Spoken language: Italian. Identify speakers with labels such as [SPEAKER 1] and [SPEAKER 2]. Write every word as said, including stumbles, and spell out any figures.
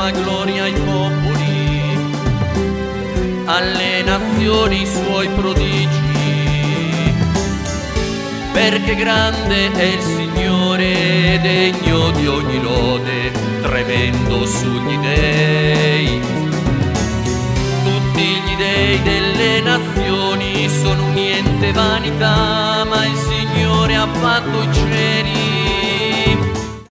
[SPEAKER 1] dà gloria ai popoli, alle nazioni i suoi prodigi. Perché grande è il Signore, degno di ogni lode, tremendo sugli dei. Tutti gli dei delle nazioni sono niente vanità, ma il Signore ha fatto i cieli